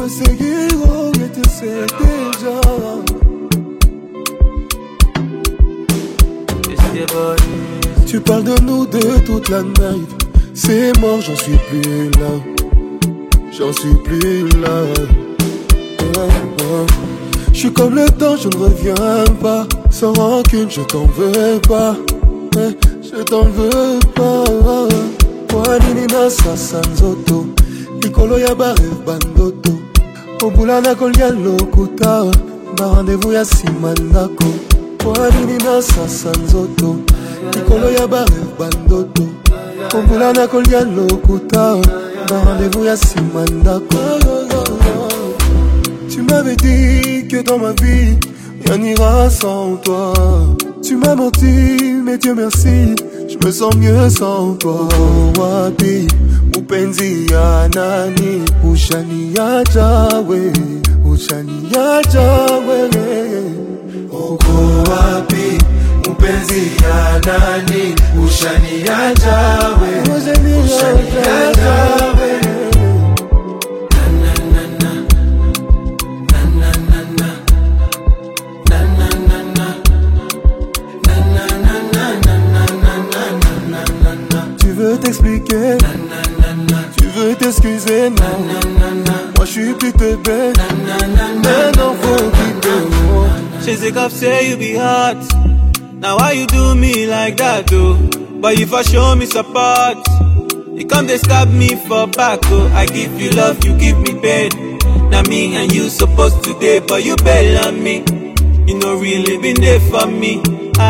seguir, et tu sais déjà. Tu parles de nous de toute la night. C'est mort, j'en suis plus là. J'en suis plus là. Je suis comme le temps, je ne reviens pas. Sans rancune, je t'en veux pas. Je t'en veux pas. Wanini sasa nzoto Likolo ya bare bandoto Obula na kolia lokuta Ba rendez-vous ya simandako Wanini sasa nzoto Likolo ya bare bandoto Obula na kolia lokuta Ba rendez-vous ya simandako. Tu m'avais dit que dans ma vie rien n'ira sans toi. Tu m'as menti, mais Dieu merci, je me sens mieux sans toi. Wapi, upenzi ya nani, ushani ya jawe, ushani ya jawe. Oko wapi, upenzi ya nani, ushani ya jawe, ushani ya jawe. Tu veux t'expliquer, tu veux t'excuser, non. Moi je suis plus te bête, maintenant faut quitter. She say, "Cop say you be hot. Now why you do me like that, though? But if I show me support, you come they stab me for back, oh. I give you love, you give me pain. Now me and you supposed to date, but you bail on me. You know really been there for me.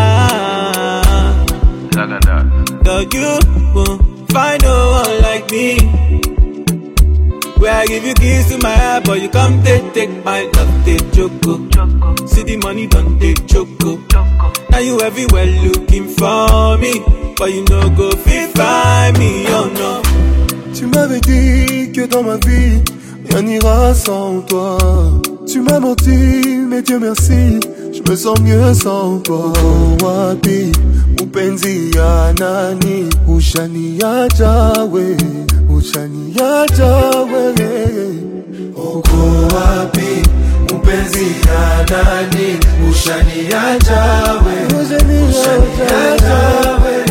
Girl, you won't find no one like me. Where I give you keys to my heart, but you come take my love, take choco. See the money, don't take choco. Now you everywhere looking for me, but you no go fit find me, oh no. Tu m'avais dit que dans ma vie rien n'ira sans toi. Tu m'as menti, mais Dieu merci, je me sens mieux sans toi. Wapi, upenzi ya nani, ushani ya jawe, ushani ya jawe. Oko wapi, upenzi ya nani, ushani ya jawe, ushani ya jawe.